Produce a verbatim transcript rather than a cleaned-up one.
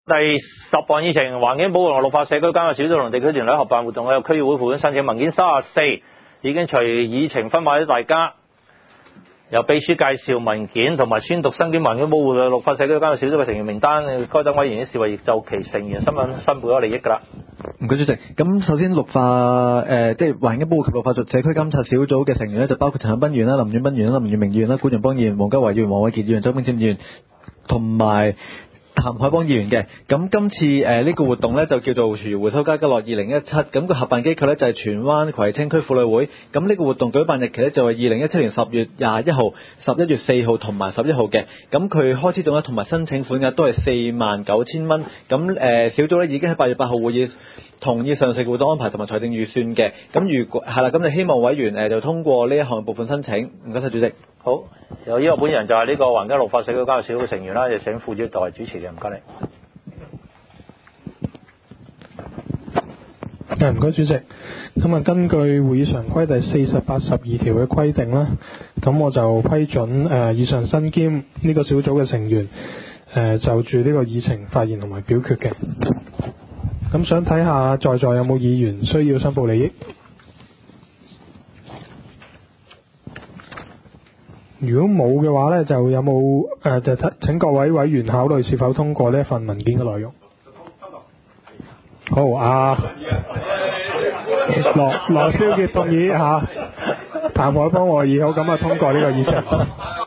第十項議程，環境保護和綠化社區監察小組同地區團體合辦活動，有區議會附本申請文件三十四，已經隨議程分發俾大家。由秘書介紹文件同埋宣讀申請環境保護嘅綠化社區監察小組嘅成員名單，該等委員視為亦就其成員身份申報咗利益㗎啦。 唔該主席，咁首先綠化誒，即係環境保護及綠化社區監察小組嘅成員咧，就包括陳恒鑌議員啦、林遠斌議員啦、林月明議員啦、管榮邦議員、黃家華議員、黃偉傑議員、周炳占議員同埋譚海邦議員嘅。咁今次誒呢、呃這個活動咧就叫做廚餘回收家家樂二零一七，咁個合辦機構咧就係荃灣葵青區婦女會。咁呢個活動舉辦日期咧就係二零一七年十月廿一號、十一月四號同埋十一號嘅。咁佢開始總額同埋申請款額都係四萬九千蚊。咁誒、呃、小組咧已經喺八月八號會議同意上述活動安排同埋財政預算嘅。咁如果係啦，咁就希望委員誒、呃、就通過呢一項部分申請。唔該晒主席。 好，由於我本人就係呢個環境綠化社區監察小組嘅成員啦，就請副主席代為主持嘅，唔該你。 誒，唔該主席。咁啊，根據會議常規第四十八十二條嘅規定啦，咁我就批准誒、呃、以上身兼呢個小組嘅成員誒、呃、就住呢個議程發言同埋表決嘅。咁想睇下在座有冇議員需要申報利益？如果冇嘅話呢，就有冇誒、呃、就請各位委員考慮是否通過呢一份文件嘅內容。好啊，羅羅少傑動議嚇，譚海邦和議好，咁啊通過呢個議程。